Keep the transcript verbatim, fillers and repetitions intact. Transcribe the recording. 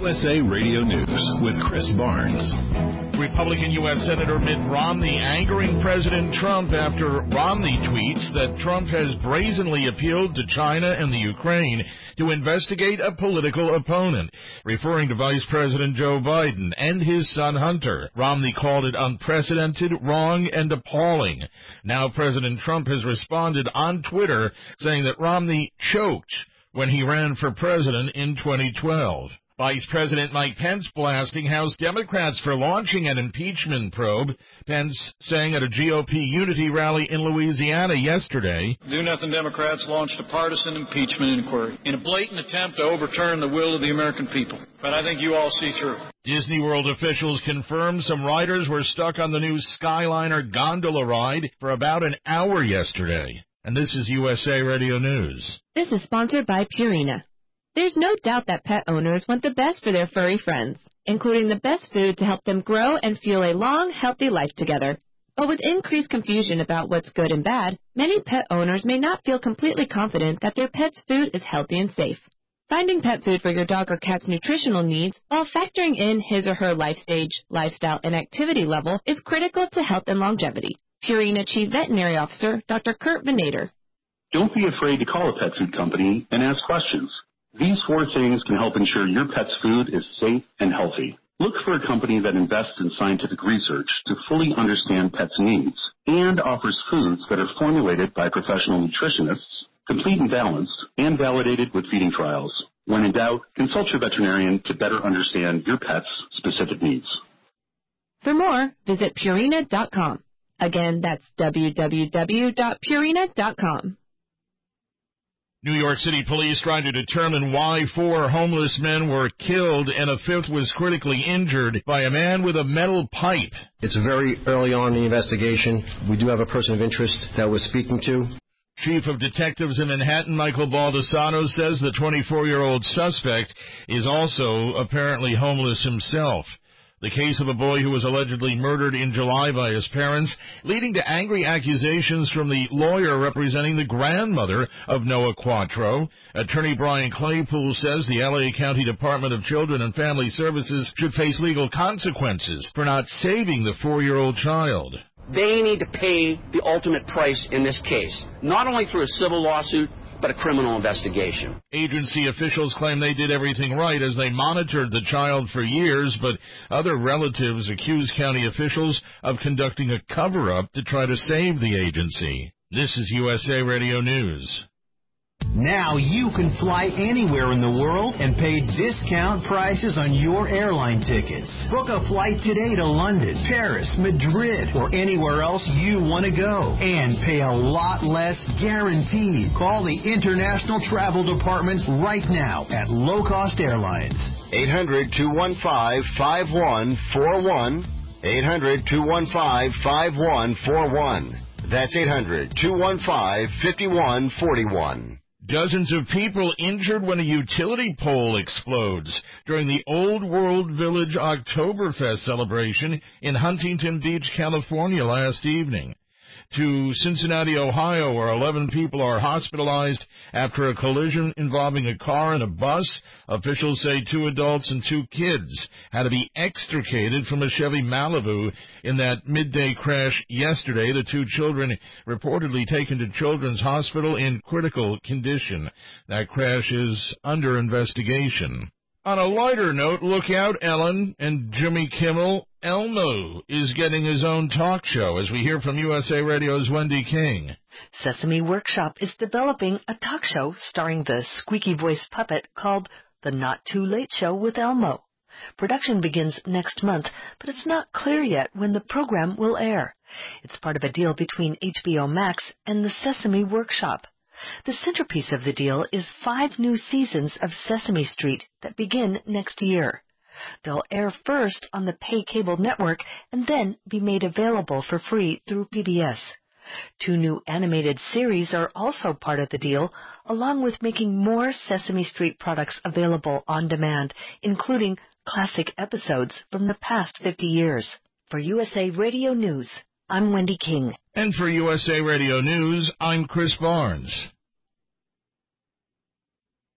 S A Radio News with Chris Barnes. Republican U S Senator Mitt Romney angering President Trump after Romney tweets that Trump has brazenly appealed to China and the Ukraine to investigate a political opponent, referring to Vice President Joe Biden and his son Hunter. Romney called it unprecedented, wrong, and appalling. Now President Trump has responded on Twitter saying that Romney choked when he ran for president in twenty twelve. Vice President Mike Pence blasting House Democrats for launching an impeachment probe. Pence saying at a G O P unity rally in Louisiana yesterday, Do-Nothing Democrats launched a partisan impeachment inquiry in a blatant attempt to overturn the will of the American people. But I think you all see through. Disney World officials confirmed some riders were stuck on the new Skyliner gondola ride for about an hour yesterday. And this is U S A Radio News. This is sponsored by Purina. There's no doubt that pet owners want the best for their furry friends, including the best food to help them grow and fuel a long, healthy life together. But with increased confusion about what's good and bad, many pet owners may not feel completely confident that their pet's food is healthy and safe. Finding pet food for your dog or cat's nutritional needs while factoring in his or her life stage, lifestyle, and activity level is critical to health and longevity. Purina Chief Veterinary Officer Doctor Kurt Venator. Don't be afraid to call a pet food company and ask questions. These four things can help ensure your pet's food is safe and healthy. Look for a company that invests in scientific research to fully understand pets' needs and offers foods that are formulated by professional nutritionists, complete and balanced, and validated with feeding trials. When in doubt, consult your veterinarian to better understand your pet's specific needs. For more, visit Purina dot com. Again, that's w w w dot purina dot com. New York City police trying to determine why four homeless men were killed and a fifth was critically injured by a man with a metal pipe. It's very early on in the investigation. We do have a person of interest that we're speaking to. Chief of Detectives in Manhattan, Michael Baldessano, says the twenty-four-year-old suspect is also apparently homeless himself. The case of a boy who was allegedly murdered in July by his parents, leading to angry accusations from the lawyer representing the grandmother of Noah Quattro. Attorney Brian Claypool says the L A County Department of Children and Family Services should face legal consequences for not saving the four-year-old child. They need to pay the ultimate price in this case, not only through a civil lawsuit, but a criminal investigation. Agency officials claim they did everything right as they monitored the child for years, but other relatives accuse county officials of conducting a cover-up to try to save the agency. This is U S A Radio News. Now you can fly anywhere in the world and pay discount prices on your airline tickets. Book a flight today to London, Paris, Madrid, or anywhere else you want to go. And pay a lot less guaranteed. Call the International Travel Department right now at Low Cost Airlines. eight hundred, two one five, five one four one. eight hundred, two one five, five one four one. That's eight hundred, two one five, five one four one. Dozens of people injured when a utility pole explodes during the Old World Village Oktoberfest celebration in Huntington Beach, California last evening. To Cincinnati, Ohio, where eleven people are hospitalized after a collision involving a car and a bus. Officials say two adults and two kids had to be extricated from a Chevy Malibu in that midday crash yesterday. The two children reportedly taken to Children's Hospital in critical condition. That crash is under investigation. On a lighter note, look out, Ellen and Jimmy Kimmel. Elmo is getting his own talk show, as we hear from U S A Radio's Wendy King. Sesame Workshop is developing a talk show starring the squeaky-voiced puppet called The Not Too Late Show with Elmo. Production begins next month, but it's not clear yet when the program will air. It's part of a deal between H B O Max and the Sesame Workshop. The centerpiece of the deal is five new seasons of Sesame Street that begin next year. They'll air first on the pay cable network and then be made available for free through P B S. Two new animated series are also part of the deal, along with making more Sesame Street products available on demand, including classic episodes from the past fifty years. For U S A Radio News, I'm Wendy King. And for U S A Radio News, I'm Chris Barnes.